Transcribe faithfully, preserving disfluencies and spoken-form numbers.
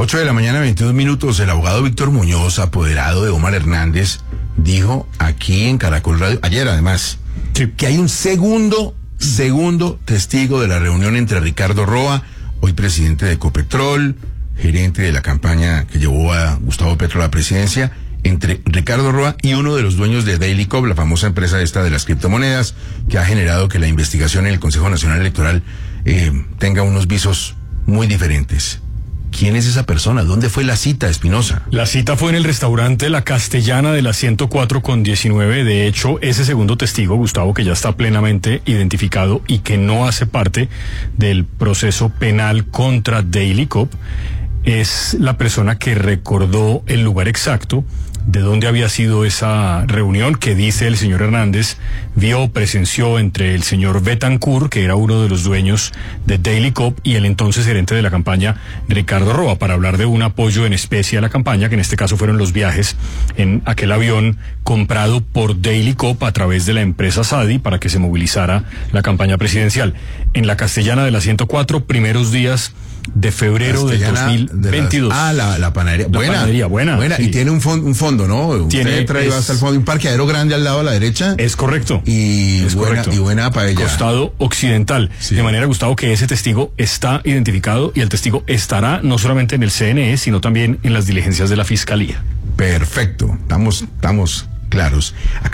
ocho de la mañana, veintidós minutos. El abogado Víctor Muñoz, apoderado de Omar Hernández, dijo aquí en Caracol Radio, ayer además, sí, que hay un segundo, segundo testigo de la reunión entre Ricardo Roa, hoy presidente de Ecopetrol, gerente de la campaña que llevó a Gustavo Petro a la presidencia, entre Ricardo Roa y uno de los dueños de Daily Cop, la famosa empresa esta de las criptomonedas, que ha generado que la investigación en el Consejo Nacional Electoral eh, tenga unos visos muy diferentes. ¿Quién es esa persona? ¿Dónde fue la cita, Espinosa? La cita fue en el restaurante La Castellana de la ciento cuatro con diecinueve. De hecho, ese segundo testigo, Gustavo, que ya está plenamente identificado y que no hace parte del proceso penal contra Daily Cop, es la persona que recordó el lugar exacto de dónde había sido esa reunión que, dice el señor Hernández, vio, presenció entre el señor Betancourt, que era uno de los dueños de Daily Cop, y el entonces gerente de la campaña, Ricardo Roa, para hablar de un apoyo en especie a la campaña, que en este caso fueron los viajes en aquel avión comprado por Daily Cop a través de la empresa Sadi para que se movilizara la campaña presidencial. En la Castellana de la ciento cuatro, primeros días de febrero del dos mil veintidós. De las, ah, la, la panadería. La buena. panadería, buena. Buena. Sí. Y tiene un fondo, un fondo, ¿no? Tiene, Usted trae es, hasta el fondo un parqueadero grande al lado a la derecha. Es correcto. Y es buena, correcto. Y buena paella. Costado occidental. Sí. De manera, Gustavo, que ese testigo está identificado y el testigo estará no solamente en el C N E, sino también en las diligencias de la Fiscalía. Perfecto. Estamos, estamos claros. Acá